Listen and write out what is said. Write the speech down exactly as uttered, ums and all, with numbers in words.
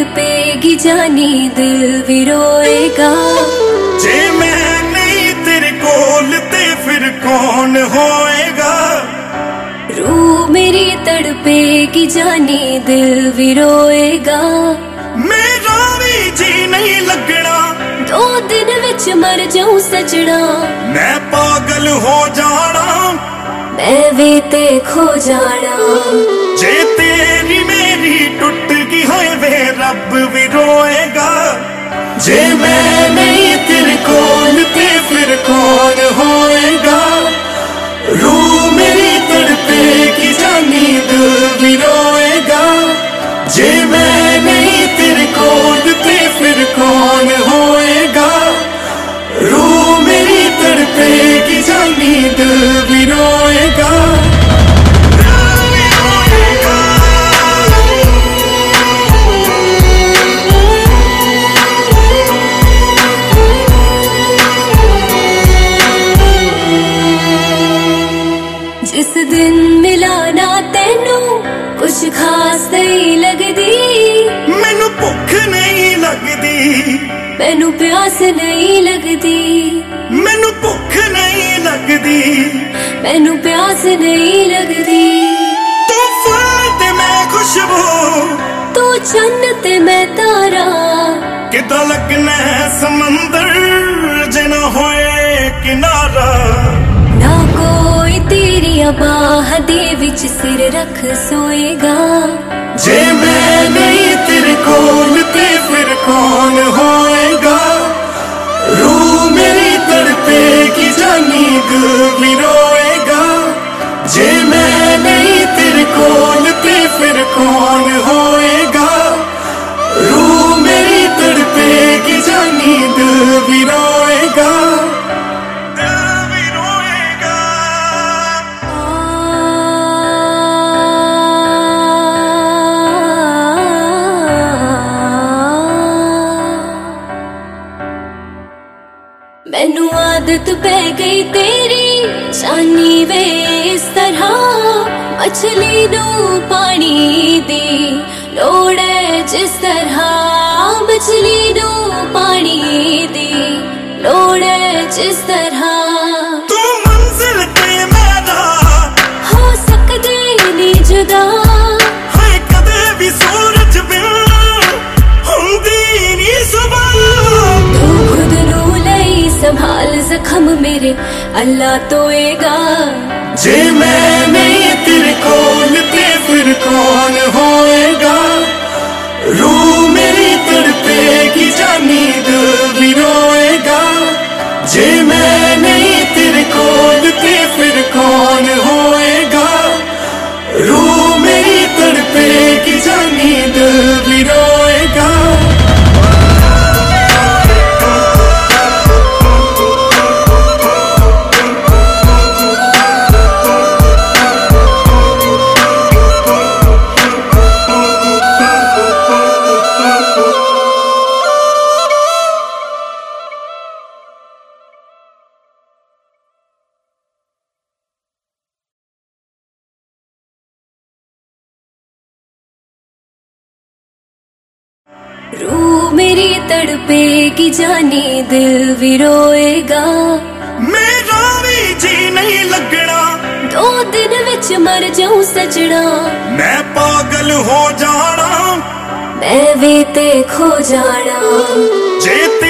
तड़पेगी जानी दिल भी रोएगा। जे मैं नहीं तेरे कोल ते फिर कौन होएगा। रूह मेरी तड़पेगी जानी दिल भी रोएगा। मेरा भी जी नहीं लगना, दो दिन विच मर जाऊं सजना। मैं पागल हो जाना, मैं भी ते खो जाना। जे तेरी मेरी टुट गई होए वे रब भी रोएगा। जे मैं नहीं तेरे कोल ते फिर कौन होएगा। रूह मेरी तड़पेगी जानी दिल भी रोएगा। जे मैं नहीं तेरे कोल ते फिर कौन होएगा। रूह मेरी तड़पेगी जानी दिल भी रोएगा। जिस दिन मिला ना तेनू कुछ खास नहीं लगदी। मैनू भुख नहीं लगदी, मैनू प्यास नहीं लगदी। मैनू भुख नहीं लगदी, मैनू प्यास नहीं लगदी। तू फुल ते मैं खुशबू, तू चन्न ते मैं तारा। किदां लगना है समंदर जे ना होए किनारा। ना कोई तेरी बाह दे विच सिर रख सोएगा। जे मैं नहीं तेरे कोल ते फिर कौन होएगा। रूह मेरी तड़पेगी जानी दिल भी रोएगा। जे मैं नहीं तेरे कोल ते फिर कौन होएगा। रूह मेरी तड़पेगी जानी दिल भी रोएगा। मैनू आदत पै गई तेरी जानी वे इस तरह। मछली नू पानी दी लोड़ है जिस तरह। मछली नू पानी दी लोड़ है जिस तरह। तू मंजिल ते मेरा हो सकदे नी जुदा। हाय कदे भी सूरज बिन हुंदी नी सुबह। तू खुद नू लई संभाल जख्म मेरे अल्लाह तोएगा। जे मैं नहीं तेरे कोल ते फिर कौन होएगा। रूह मेरी तड़पेगी जानी दिल भी रोएगा। जे मैं नहीं तेरे कोल ते फिर कौन होएगा। रूह मेरी तड़पेगी जानी दिल भी रोएगा। रूह मेरी तड़पेगी जानी दिल भी रोएगा। मेरा भी जी नहीं लगना, दो दिन विच मर जाऊं सजना। मैं पागल हो जाना, मैं भी ते खो जाना। जे